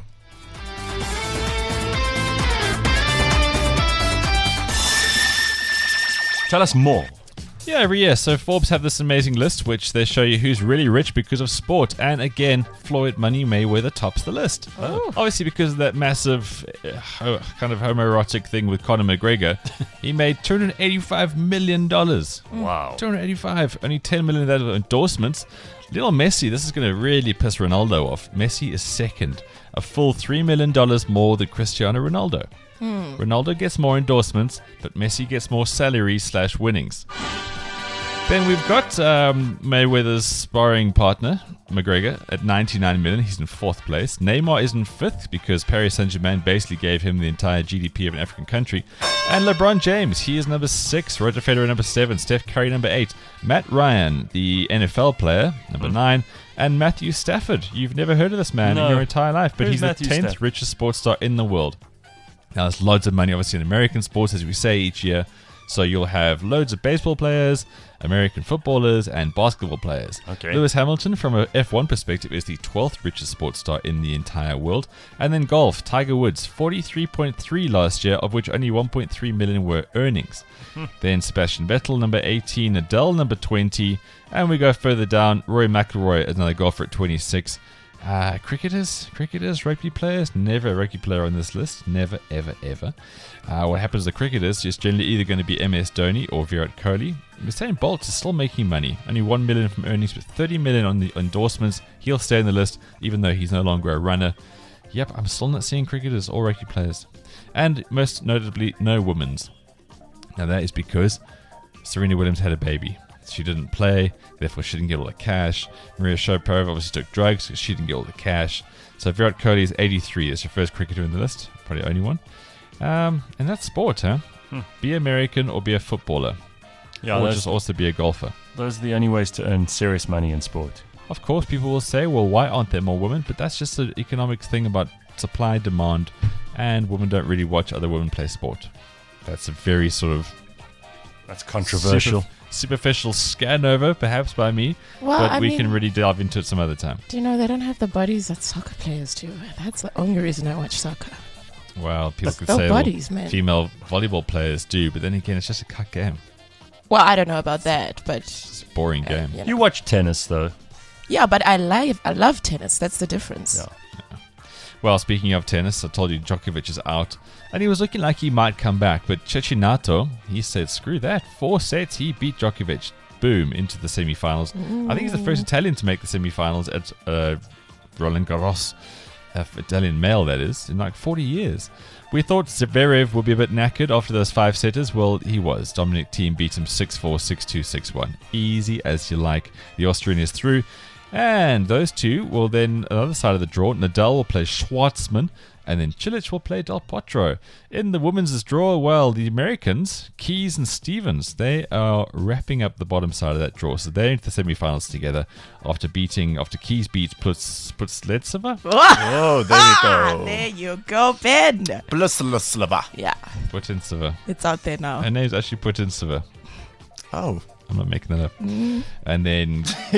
Tell us more. Yeah, every year. So Forbes have this amazing list, which they show you who's really rich because of sport. And again, Floyd Money Mayweather tops the list. Oh. Obviously, because of that massive uh, kind of homoerotic thing with Conor McGregor, he made two hundred eighty-five million dollars. Wow. two hundred eighty-five. Only ten million of that are endorsements. Little Messi, this is going to really piss Ronaldo off. Messi is second. A full three million dollars more than Cristiano Ronaldo. Hmm. Ronaldo gets more endorsements, but Messi gets more salary slash winnings. Then we've got um, Mayweather's sparring partner, McGregor, at ninety-nine million. He's in fourth place. Neymar is in fifth because Paris Saint-Germain basically gave him the entire G D P of an African country. And LeBron James, he is number six. Roger Federer, number seven. Steph Curry, number eight. Matt Ryan, the N F L player, number nine. And Matthew Stafford. You've never heard of this man no. in your entire life, but Who's he's Matthew the tenth Stafford? richest sports star in the world. Now, there's loads of money, obviously, in American sports, as we say each year. So you'll have loads of baseball players, American footballers, and basketball players. Okay. Lewis Hamilton, from a F one perspective, is the twelfth richest sports star in the entire world. And then golf, Tiger Woods, forty-three point three last year, of which only one point three million were earnings. Hmm. Then Sebastian Vettel, number eighteen, Nadal, number twenty, and we go further down, Rory McIlroy, another golfer at twenty-six. Uh, cricketers, cricketers, rugby players, never a rugby player on this list, never, ever, ever. Uh, what happens to cricketers is generally either going to be M S Dhoni or Virat Kohli. Usain Bolt is still making money, only one million from earnings, but thirty million on the endorsements. He'll stay on the list, even though he's no longer a runner. Yep, I'm still not seeing cricketers or rugby players, and most notably, no women's. Now that is because Serena Williams had a baby. She didn't play, therefore she didn't get all the cash. Maria Sharapova obviously took drugs because she didn't get all the cash. So Virat Kohli is eighty-three. That's your first cricketer in the list. Probably the only one. Um, and that's sport, huh? Hmm. Be American or be a footballer. Yeah, or those, just also be a golfer. Those are the only ways to earn serious money in sport. Of course, people will say, well, why aren't there more women? But that's just an economic thing about supply, demand, and women don't really watch other women play sport. That's a very sort of... That's controversial. Super, superficial scan over, perhaps, by me. Well, but I we mean, can really delve into it some other time. Do you know they don't have the bodies that soccer players do? That's the only reason I watch soccer. Well, people That's could no say bodies, well, man. female volleyball players do, but then again, it's just a cut game. Well, I don't know about that, but It's a boring uh, game. you know. You watch tennis, though. Yeah, but I love I love tennis. That's the difference. Yeah. Well, speaking of tennis, I told you Djokovic is out, and he was looking like he might come back, but Cecchinato, he said, screw that. Four sets, he beat Djokovic. boom, into the semi-finals. I think he's the first Italian to make the semi-finals at uh, Roland Garros, uh, Italian male that is, in like forty years. We thought Zverev would be a bit knackered after those five setters. Well, he was. Dominic Thiem beat him six four, six two, six one. Easy as you like. The Austrian is through. And those two will then, another side of the draw, Nadal will play Schwartzman, and then Cilic will play Del Potro. In the women's draw, well, the Americans, Keys and Stevens, they are wrapping up the bottom side of that draw. So they're into the semifinals together after beating, after Keys beat Putletsova. Oh, there you go. There you go, Ben. Putletsova. Yeah, Putintsova. it's out there now. Her name's actually Putintsova. Oh. I'm not making that up. And then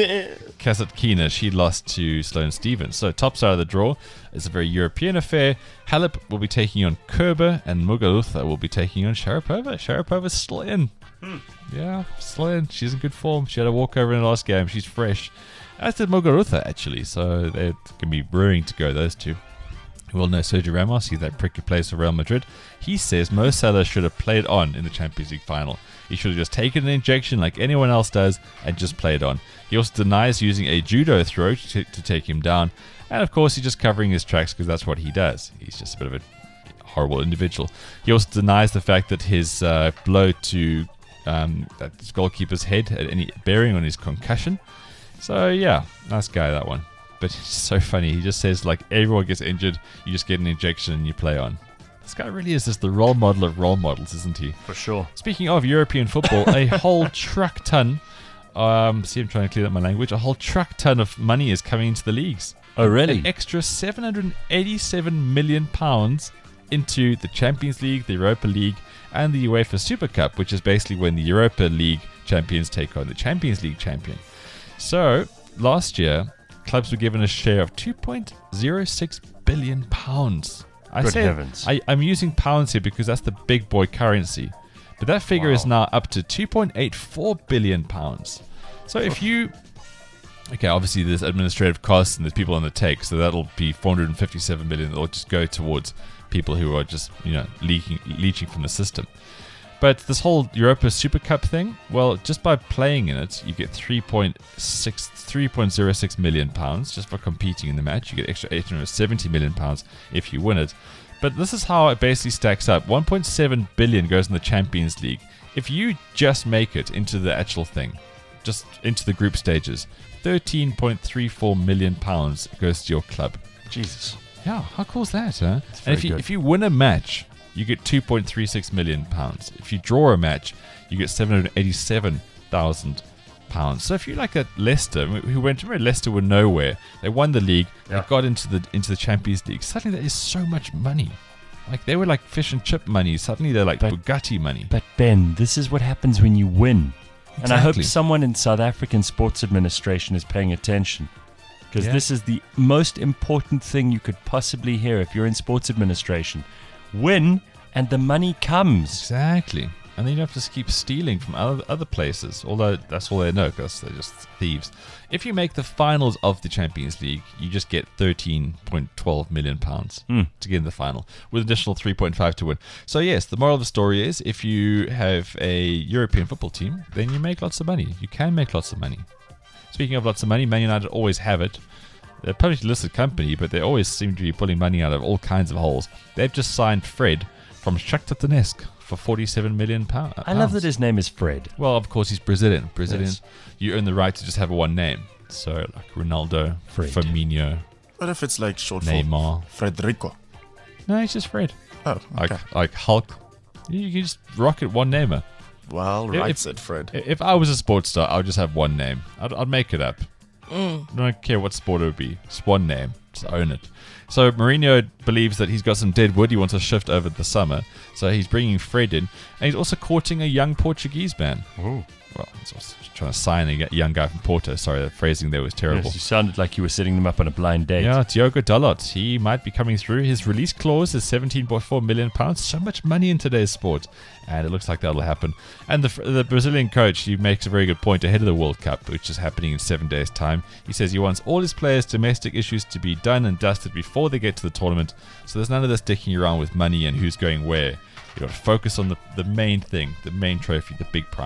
Kasatkina, she lost to Sloane Stevens. So top side of the draw is a very European affair. Halep will be taking on Kerber, and Muguruza will be taking on Sharapova. Sharapova's still in. Hmm. Yeah, still in. She's in good form. She had a walkover in the last game. She's fresh. As did Muguruza, actually. So they're going to be brewing to go, those two. We all know Sergio Ramos. He's that prick who plays for Real Madrid. He says Mo Salah should have played on in the Champions League final. He should have just taken an injection like anyone else does and just played on. He also denies using a judo throw to, to take him down. And of course, he's just covering his tracks because that's what he does. He's just a bit of a horrible individual. He also denies the fact that his uh, blow to um, that goalkeeper's head had any bearing on his concussion. So yeah, nice guy, that one. But it's so funny. He just says, like, everyone gets injured, you just get an injection and you play on. This guy really is just the role model of role models, isn't he? For sure. Speaking of European football, a whole truck ton, um, see, I'm trying to clear up my language, a whole truck ton of money is coming into the leagues. Oh, really? An extra seven hundred eighty-seven million pounds into the Champions League, the Europa League, and the UEFA Super Cup, which is basically when the Europa League champions take on the Champions League champion. So, last year, clubs were given a share of two point zero six billion pounds. I Good say, heavens. I, I'm using pounds here because that's the big boy currency. But that figure Wow. is now up to two point eight four billion pounds. So if you... Okay, obviously there's administrative costs and there's people on the take, so that'll be four hundred fifty-seven million that will just go towards people who are just, you know, leaking, leeching from the system. But this whole Europa Super Cup thing, well, just by playing in it, you get three point zero six million pounds just for competing in the match. You get extra eight hundred seventy million pounds if you win it. But this is how it basically stacks up. one point seven billion goes in the Champions League. If you just make it into the actual thing, just into the group stages, thirteen point three four million pounds goes to your club. Jesus. Yeah, how cool is that, huh? It's And very if you good. if you win a match, you get two point three six million pounds. If you draw a match, you get seven hundred eighty-seven thousand pounds. So if you're like a Leicester, who went, remember Leicester were nowhere. They won the league. Yeah. They got into the into the Champions League. Suddenly, that is so much money. Like they were like fish and chip money. Suddenly, they're like But- Bugatti money. But Ben, this is what happens when you win. And I hope Exactly. someone in South African sports administration is paying attention. Because Yeah. this is the most important thing you could possibly hear if you're in sports administration. Win, and the money comes. Exactly. And then you don't have to keep stealing from other other places. Although that's all they know, because they're just thieves. If you make the finals of the Champions League, you just get thirteen point one two million pounds Hmm. to get in the final, with additional three point five to win. So yes, the moral of the story is, if you have a European football team, then you make lots of money. You can make lots of money. Speaking of lots of money, Man United always have it. They're a publicly listed company, but they always seem to be pulling money out of all kinds of holes. They've just signed Fred from Shakhtar Donetsk for forty-seven million pounds. I love that his name is Fred. Well, of course, he's Brazilian. Brazilian, Yes. you earn the right to just have one name. So, like Ronaldo, Fred. Firmino, What if it's like short Neymar. for Frederico? No, he's just Fred. Oh, okay. Like, like Hulk. You can just rock it one namer. Well, If- writes it, Fred. If I was a sports star, I would just have one name. I'd, I'd make it up. Mm. I don't care what sport it would be. Just one name. Just own it. So Mourinho believes that he's got some dead wood he wants to shift over the summer. So he's bringing Fred in. And he's also courting a young Portuguese man. Oh. Well, he's also trying to sign a young guy from Porto. Sorry, the phrasing there was terrible. Yes, you sounded like you were setting them up on a blind date. Yeah, Diogo Dalot. He might be coming through. His release clause is seventeen point four million pounds. So much money in today's sport. And it looks like that'll happen. And the the Brazilian coach, he makes a very good point ahead of the World Cup, which is happening in seven days' time. He says he wants all his players' domestic issues to be done and dusted before they get to the tournament. So there's none of this dicking around with money and who's going where. You've got to focus on the, the main thing, the main trophy, the big prize.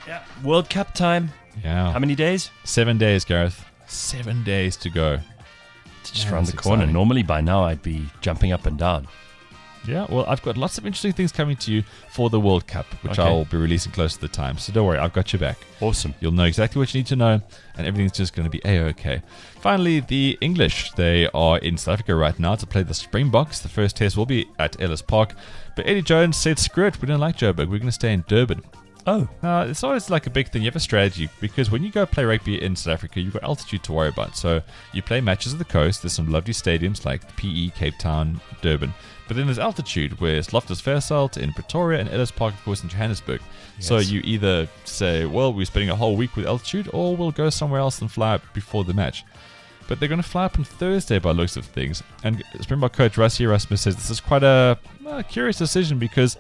Yeah. World Cup time. Yeah. How many days? Seven days, Gareth. Seven days to go. It's just Yeah, around that's the corner. exciting. Normally by now I'd be jumping up and down. Yeah, well, I've got lots of interesting things coming to you for the World Cup, which Okay. I'll be releasing close to the time. So don't worry, I've got your back. Awesome. You'll know exactly what you need to know, and everything's just going to be A-OK. Finally, the English. They are in South Africa right now to play the Springboks. The first test will be at Ellis Park. But Eddie Jones said, screw it, we don't like Joburg. We're going to stay in Durban. Oh. Now, it's always like a big thing. You have a strategy because when you go play rugby in South Africa, you've got altitude to worry about. So you play matches at the coast. There's some lovely stadiums like P E, Cape Town, Durban. But then there's altitude, where it's Loftus Versalt in Pretoria and Ellis Park, of course, in Johannesburg. So Yes. you either say, well, we're spending a whole week with altitude, or we'll go somewhere else and fly up before the match. But they're going to fly up on Thursday by the looks of things. And Springbok coach Rassie Erasmus says this is quite a, a curious decision because,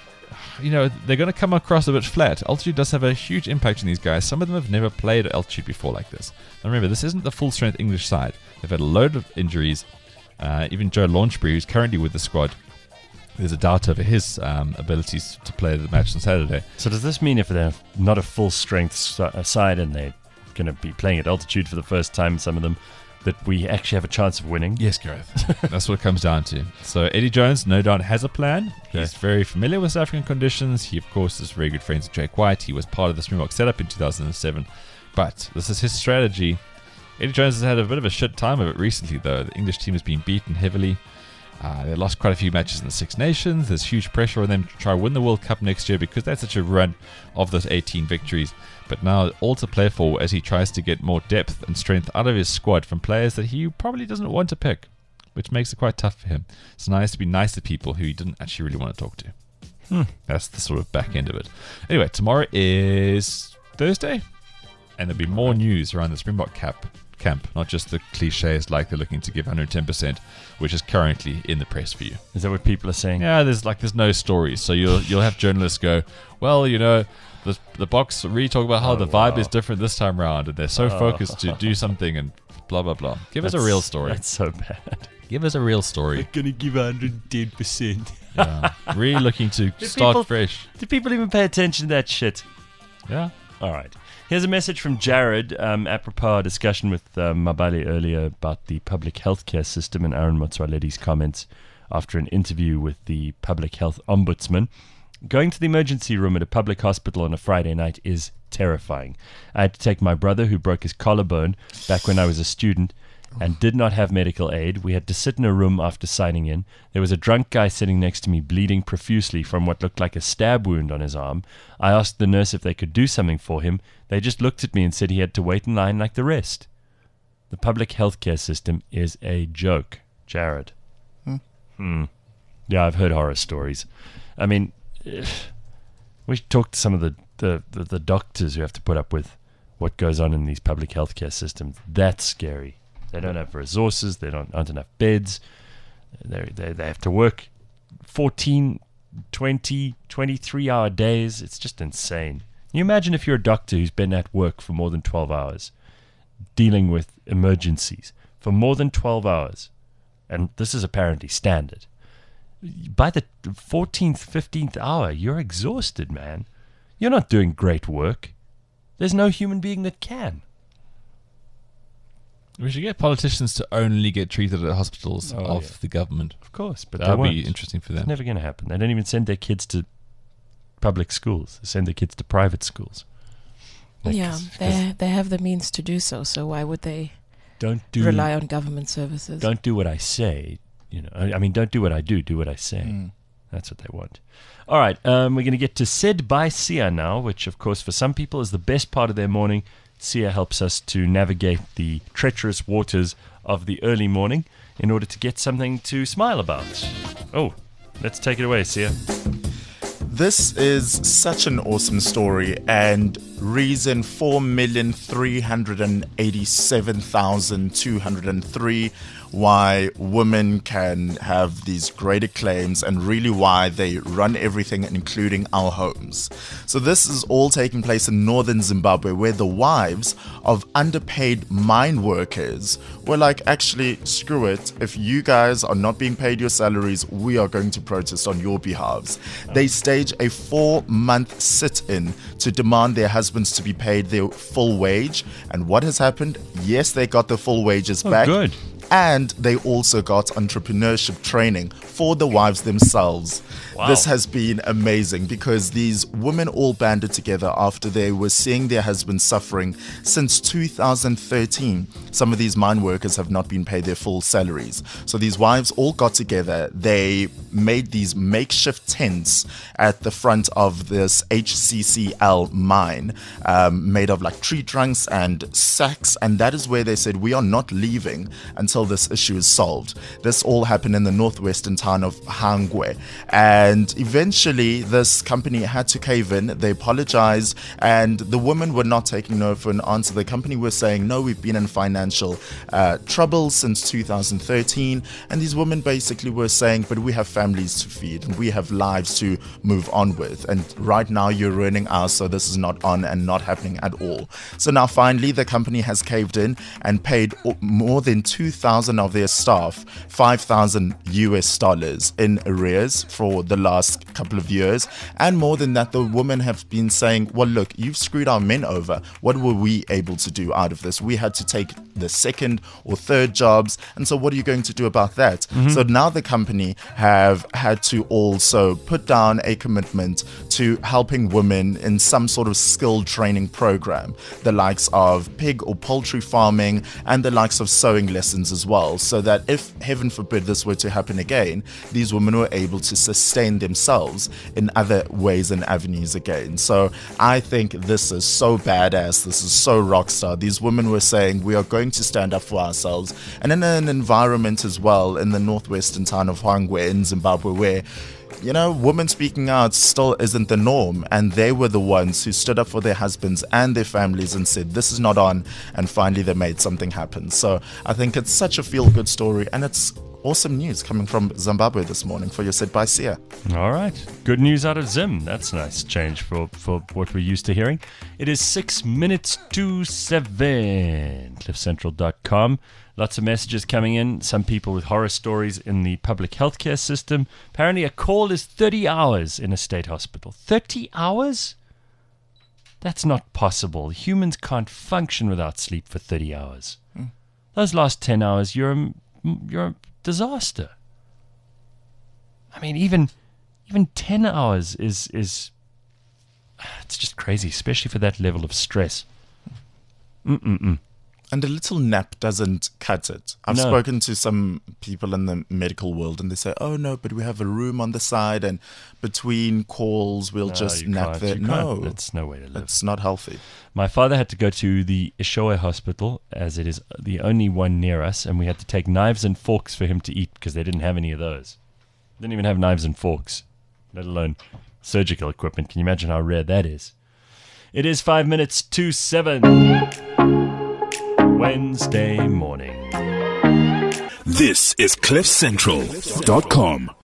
you know, they're going to come across a bit flat. Altitude does have a huge impact on these guys. Some of them have never played at altitude before like this. Now remember, this isn't the full-strength English side. They've had a load of injuries. Uh, even Joe Launchbury, who's currently with the squad, there's a doubt over his um, abilities to play the match on Saturday. So does this mean if they're not a full-strength si- side and they're going to be playing at altitude for the first time, some of them, that we actually have a chance of winning? Yes, Gareth. That's what it comes down to. So Eddie Jones, no doubt, has a plan. He's very familiar with South African conditions. He, of course, is very good friends with Jake White. He was part of the Springbok setup in two thousand seven. But this is his strategy. Eddie Jones has had a bit of a shit time of it recently, though. The English team has been beaten heavily. Uh, they lost quite a few matches in the Six Nations. There's huge pressure on them to try to win the World Cup next year because that's such a run of those eighteen victories. But now all to play for as he tries to get more depth and strength out of his squad from players that he probably doesn't want to pick, which makes it quite tough for him. It's nice to be nice to people who he didn't actually really want to talk to. Hmm. That's the sort of back end of it. Anyway, tomorrow is Thursday, and there'll be more news around the Springbok cap. camp, not just the cliches like they're looking to give one hundred ten percent, which is currently in the press for you. Is that what people are saying? Yeah, there's like there's no stories, so you'll you'll have journalists go, well, you know, the the box really talk about how Oh, the vibe wow. is different this time around, and they're so focused to do something and blah blah blah. Give us a That's- real story. That's so bad. Give us a real story. Going to give one hundred ten percent. Yeah. Really looking to start people- fresh. Do people even pay attention to that shit? Yeah. All right. Here's a message from Jared, um, apropos our discussion with um, Mabali earlier about the public healthcare system and Aaron Motsoaledi's comments after an interview with the public health ombudsman. Going to the emergency room at a public hospital on a Friday night is terrifying. I had to take my brother, who broke his collarbone back when I was a student, and did not have medical aid. We had to sit in a room after signing in. There was a drunk guy sitting next to me, bleeding profusely from what looked like a stab wound on his arm. I asked the nurse if they could do something for him. They just looked at me and said he had to wait in line like the rest. The public healthcare system is a joke. Jared. Hmm. Hmm. Yeah, I've heard horror stories. I mean, we should talk to some of the, the, the, the doctors who have to put up with what goes on in these public healthcare systems. That's scary. They don't have resources. They don't aren't enough beds. They they they have to work fourteen, twenty, twenty-three hour days. It's just insane. Can you imagine if you're a doctor who's been at work for more than twelve hours, dealing with emergencies for more than twelve hours, and this is apparently standard. By the fourteenth, fifteenth hour, you're exhausted, man. You're not doing great work. There's no human being that can. We should get politicians to only get treated at hospitals Oh, of yeah. the government. Of course, but That they would be won't. interesting for them. It's never going to happen. They don't even send their kids to public schools. They send their kids to private schools. Like, Yeah, 'cause- 'cause they they have the means to do so. So why would they don't do rely on government services? don't do what I say. You know, I, I mean, don't do what I do. Do what I say. Mm. That's what they want. All right, um, we're going to get to Said by Sia now, which, of course, for some people is the best part of their morning. Sia helps us to navigate the treacherous waters of the early morning in order to get something to smile about. Oh, let's take it away, Sia. This is such an awesome story, and reason four million three hundred eighty-seven thousand two hundred three why women can have these greater claims and really why they run everything, including our homes. So this is all taking place in northern Zimbabwe, where the wives of underpaid mine workers were like, actually, screw it. If you guys are not being paid your salaries, we are going to protest on your behalves. They stage a four-month sit-in to demand their husbands to be paid their full wage. And what has happened? Yes, they got the full wages Oh, back. good. And they also got entrepreneurship training for the wives themselves. Wow. This has been amazing because these women all banded together after they were seeing their husbands suffering since two thousand thirteen. Some of these mine workers have not been paid their full salaries. So these wives all got together. They made these makeshift tents at the front of this H C C L mine, um, made of like tree trunks and sacks. And that is where they said, we are not leaving until this issue is solved. This all happened in the northwestern town of Hangwe. And eventually this company had to cave in. They apologized and the women were not taking no for an answer. The company was saying, no, we've been in financial uh, trouble since two thousand thirteen. And these women basically were saying, but we have families to feed and we have lives to move on with. And right now you're ruining us, so this is not on and not happening at all. So now finally the company has caved in and paid more than two thousand of their staff five thousand U S dollars in arrears for the last couple of years. And more than that, the women have been saying, well, look, you've screwed our men over. What were we able to do out of this? We had to take the second or third jobs. And so what are you going to do about that? Mm-hmm. So now the company have had to also put down a commitment to helping women in some sort of skill training program, the likes of pig or poultry farming and the likes of sewing lessons as well, so that if, heaven forbid, this were to happen again, these women were able to sustain themselves in other ways and avenues again. So I think this is so badass. This is so rockstar. These women were saying, we are going to stand up for ourselves. And in an environment as well in the northwestern town of Hangwe in Zimbabwe, where, you know, women speaking out still isn't the norm. And they were the ones who stood up for their husbands and their families and said, this is not on. And finally, they made something happen. So I think it's such a feel-good story. And it's awesome news coming from Zimbabwe this morning for your Said by Sia. All right. Good news out of Zim. That's a nice change for, for what we're used to hearing. It is six minutes to seven. cliff central dot com. Lots of messages coming in. Some people with horror stories in the public healthcare system. Apparently a call is thirty hours in a state hospital. thirty hours? That's not possible. Humans can't function without sleep for thirty hours. Mm. Those last ten hours, you're a, you're a disaster. I mean, even even ten hours is is it's just crazy, especially for that level of stress. Mm-mm-mm. And a little nap doesn't cut it. I've No. spoken to some people in the medical world and they say, oh no, but we have a room on the side and between calls we'll No, just you nap can't. there. You No, can't. That's no way to live. it's not healthy. My father had to go to the Ishowe Hospital, as it is the only one near us, and we had to take knives and forks for him to eat because they didn't have any of those. They didn't even have knives and forks, let alone surgical equipment. Can you imagine how rare that is? It is five minutes to seven. Wednesday morning. This is cliff central dot com.